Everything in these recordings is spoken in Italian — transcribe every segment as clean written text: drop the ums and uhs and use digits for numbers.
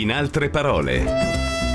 In altre parole.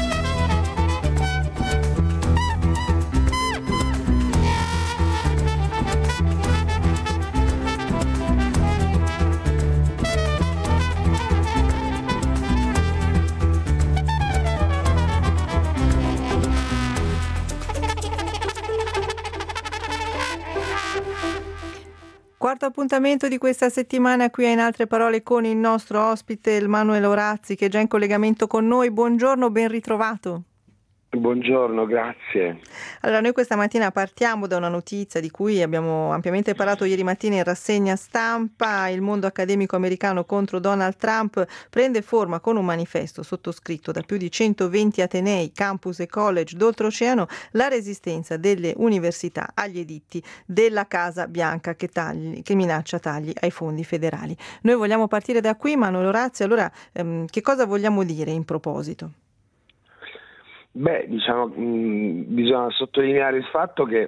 Quarto appuntamento di questa settimana qui a In altre parole con il nostro ospite il Manuel Orazzi, che è già in collegamento con noi. Buongiorno, ben ritrovato. Buongiorno, grazie. Allora, noi questa mattina partiamo da una notizia di cui abbiamo ampiamente parlato ieri mattina in rassegna stampa. Il mondo accademico americano contro Donald Trump prende forma con un manifesto sottoscritto da più di 120 atenei, campus e college d'oltreoceano, la resistenza delle università agli editti della Casa Bianca che minaccia tagli ai fondi federali. Noi vogliamo partire da qui, Manuel Orazzi. Allora, che cosa vogliamo dire in proposito? Beh, diciamo, bisogna sottolineare il fatto che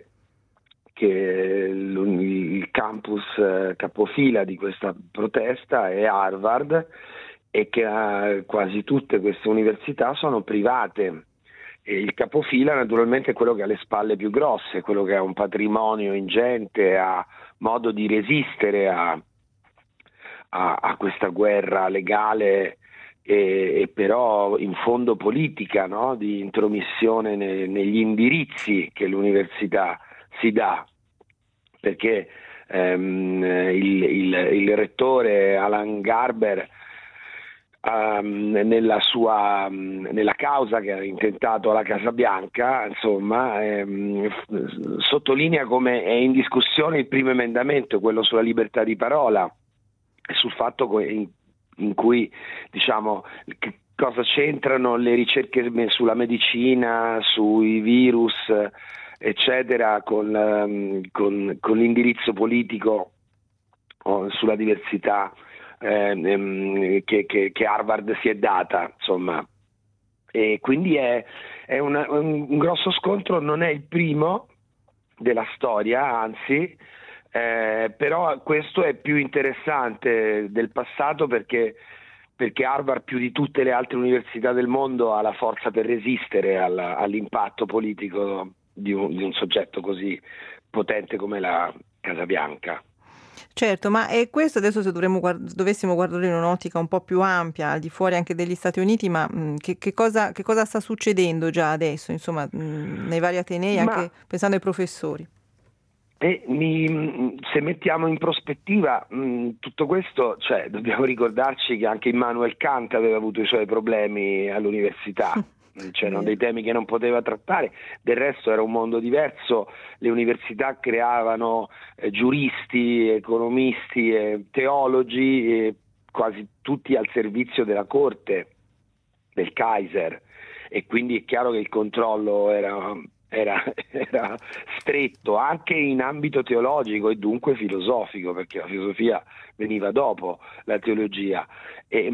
il campus capofila di questa protesta è Harvard e che quasi tutte queste università sono private. E il capofila naturalmente è quello che ha le spalle più grosse, quello che ha un patrimonio ingente, ha modo di resistere a questa guerra legale e però in fondo politica, no? Di intromissione negli indirizzi che l'università si dà, perché il rettore Alan Garber nella causa che ha intentato alla Casa Bianca, insomma, sottolinea come è in discussione il primo emendamento, quello sulla libertà di parola, e sul fatto in cui, diciamo, cosa c'entrano le ricerche sulla medicina, sui virus, eccetera, con l'indirizzo politico sulla diversità che Harvard si è data, insomma. E quindi è un grosso scontro, non è il primo della storia, anzi. Però questo è più interessante del passato perché Harvard, più di tutte le altre università del mondo, ha la forza per resistere all'impatto politico di un soggetto così potente come la Casa Bianca. Certo, ma è questo adesso, se dovessimo guardare in un'ottica un po' più ampia, al di fuori anche degli Stati Uniti, ma che cosa sta succedendo già adesso, insomma, nei vari atenei, anche pensando ai professori? Se mettiamo in prospettiva tutto questo, cioè, dobbiamo ricordarci che anche Immanuel Kant aveva avuto i suoi problemi all'università, c'erano dei temi che non poteva trattare, del resto era un mondo diverso, le università creavano giuristi, economisti, teologi, quasi tutti al servizio della corte, del Kaiser, e quindi è chiaro che il controllo era stretto anche in ambito teologico e dunque filosofico, perché la filosofia veniva dopo la teologia. Per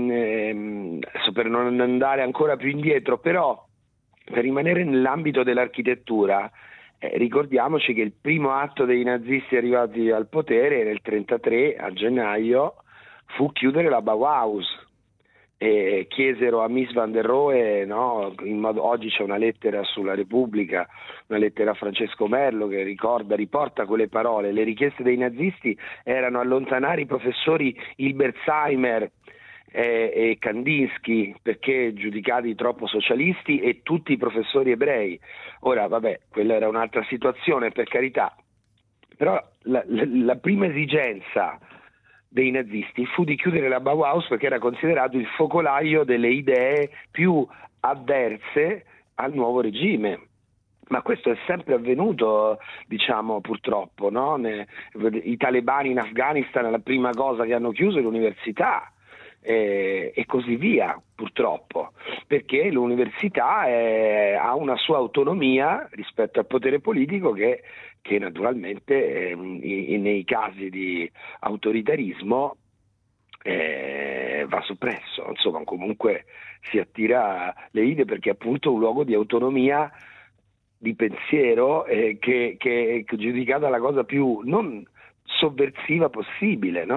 non andare ancora più indietro, però per rimanere nell'ambito dell'architettura, ricordiamoci che il primo atto dei nazisti arrivati al potere nel 1933 a gennaio fu chiudere la Bauhaus. E chiesero a Mies van der Rohe, no? Oggi c'è una lettera sulla Repubblica, una lettera a Francesco Merlo che riporta quelle parole. Le richieste dei nazisti erano allontanare i professori Hilbersheimer e Kandinsky perché giudicati troppo socialisti, e tutti i professori ebrei. Ora, vabbè, quella era un'altra situazione, per carità, però la prima esigenza dei nazisti fu di chiudere la Bauhaus perché era considerato il focolaio delle idee più avverse al nuovo regime. Ma questo è sempre avvenuto, diciamo, purtroppo, no? I talebani in Afghanistan, la prima cosa che hanno chiuso è l'università, e così via, purtroppo, perché l'università ha una sua autonomia rispetto al potere politico che naturalmente nei casi di autoritarismo va soppresso. Insomma, comunque si attira le idee perché è appunto un luogo di autonomia di pensiero che è giudicata la cosa più non sovversiva possibile, no?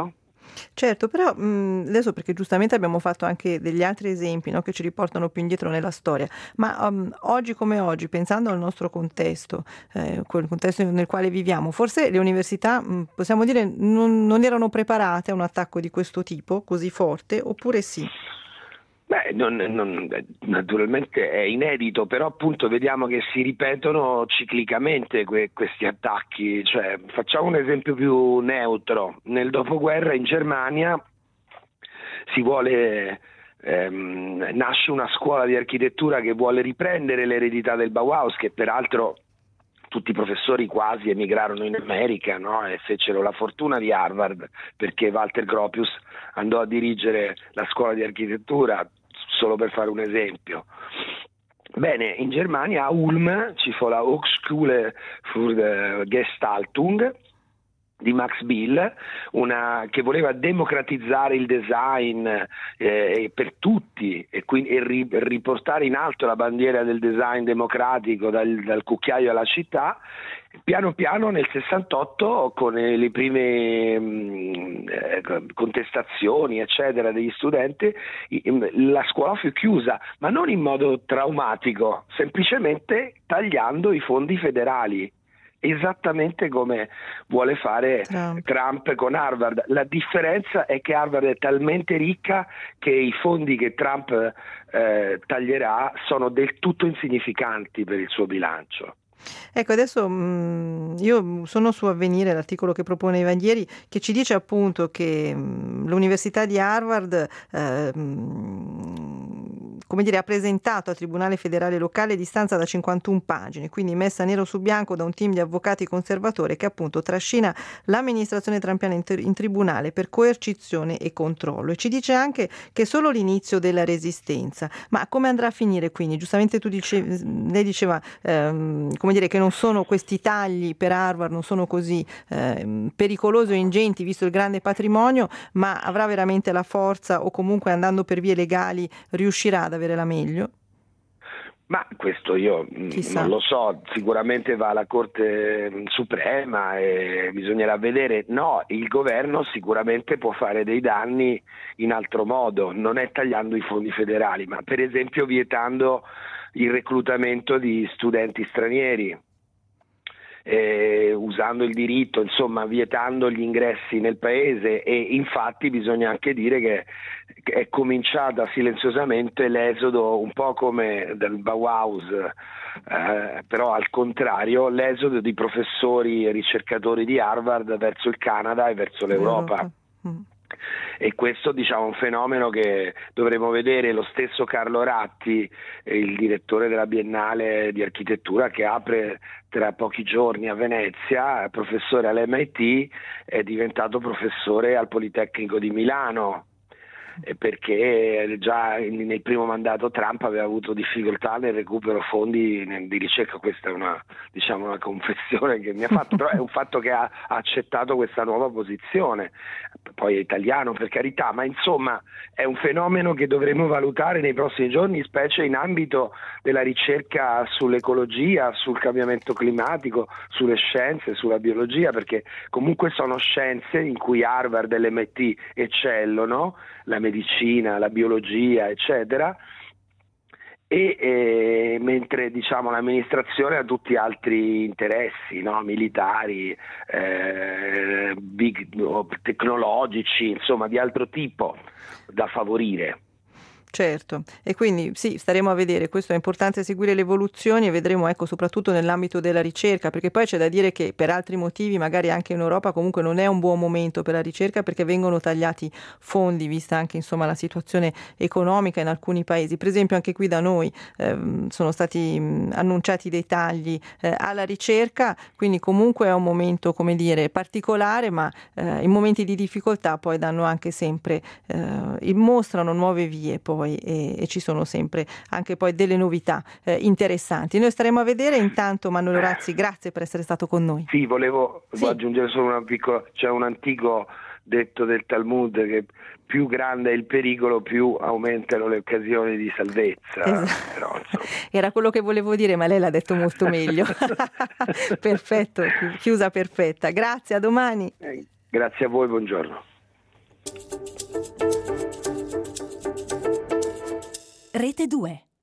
Certo, però adesso perché giustamente abbiamo fatto anche degli altri esempi, no, che ci riportano più indietro nella storia, ma oggi come oggi, pensando al nostro contesto, quel contesto nel quale viviamo, forse le università, possiamo dire, non erano preparate a un attacco di questo tipo così forte, oppure sì? Beh, naturalmente è inedito, però appunto vediamo che si ripetono ciclicamente questi attacchi. Cioè, facciamo un esempio più neutro. Nel dopoguerra in Germania si vuole, nasce una scuola di architettura che vuole riprendere l'eredità del Bauhaus, che peraltro tutti i professori quasi emigrarono in America, no? E fecero la fortuna di Harvard, perché Walter Gropius andò a dirigere la scuola di architettura, solo per fare un esempio. Bene, in Germania a Ulm ci fu la Hochschule für Gestaltung di Max Bill, che voleva democratizzare il design per tutti e riportare in alto la bandiera del design democratico dal cucchiaio alla città. Piano piano nel 68, con le prime contestazioni eccetera degli studenti, la scuola fu chiusa, ma non in modo traumatico, semplicemente tagliando i fondi federali, esattamente come vuole fare Trump con Harvard. La differenza è che Harvard è talmente ricca che i fondi che Trump taglierà sono del tutto insignificanti per il suo bilancio. Ecco, adesso io sono su Avvenire, l'articolo che proponeva ieri, che ci dice appunto che l'Università di Harvard come dire, ha presentato al Tribunale Federale Locale distanza da 51 pagine, quindi messa nero su bianco da un team di avvocati conservatori che appunto trascina l'amministrazione trumpiana in tribunale per coercizione e controllo, e ci dice anche che è solo l'inizio della resistenza. Ma come andrà a finire quindi? Giustamente lei diceva come dire, che non sono questi tagli per Harvard, non sono così pericolosi o ingenti visto il grande patrimonio, ma avrà veramente la forza, o comunque andando per vie legali riuscirà ad avere la meglio? Ma questo io non lo so, sicuramente va alla Corte Suprema e bisognerà vedere. No, il governo sicuramente può fare dei danni in altro modo, non è tagliando i fondi federali, ma per esempio vietando il reclutamento di studenti stranieri, usando il diritto, insomma vietando gli ingressi nel paese. E infatti bisogna anche dire che è cominciata silenziosamente l'esodo, un po' come del Bauhaus, però al contrario, l'esodo di professori e ricercatori di Harvard verso il Canada e verso l'Europa. E questo, diciamo, è un fenomeno che dovremo vedere. Lo stesso Carlo Ratti, il direttore della Biennale di Architettura che apre tra pochi giorni a Venezia, professore all'MIT, è diventato professore al Politecnico di Milano, perché già nel primo mandato Trump aveva avuto difficoltà nel recupero fondi di ricerca. Questa è una confessione che mi ha fatto, però è un fatto che ha accettato questa nuova posizione. Poi è italiano, per carità, ma insomma è un fenomeno che dovremo valutare nei prossimi giorni, specie in ambito della ricerca sull'ecologia, sul cambiamento climatico, sulle scienze, sulla biologia, perché comunque sono scienze in cui Harvard e l'MIT eccellono, la medicina, la biologia, eccetera, e mentre diciamo l'amministrazione ha tutti altri interessi, no? Militari, tecnologici, insomma di altro tipo da favorire. Certo, e quindi sì, staremo a vedere. Questo è importante, seguire le evoluzioni, e vedremo, ecco, soprattutto nell'ambito della ricerca, perché poi c'è da dire che per altri motivi, magari anche in Europa, comunque non è un buon momento per la ricerca, perché vengono tagliati fondi, vista anche insomma la situazione economica in alcuni paesi. Per esempio anche qui da noi sono stati annunciati dei tagli alla ricerca, quindi comunque è un momento, come dire, particolare, ma in momenti di difficoltà poi danno anche sempre, mostrano nuove vie poi. E ci sono sempre anche poi delle novità interessanti. Noi staremo a vedere. Intanto Manuel Orazzi, grazie per essere stato con noi. Sì, volevo aggiungere solo una piccola, c'è un antico detto del Talmud che più grande è il pericolo, più aumentano le occasioni di salvezza. Esatto. Però, era quello che volevo dire, ma lei l'ha detto molto meglio. Perfetto, chiusa perfetta. Grazie, a domani. Grazie a voi, buongiorno. Rete 2.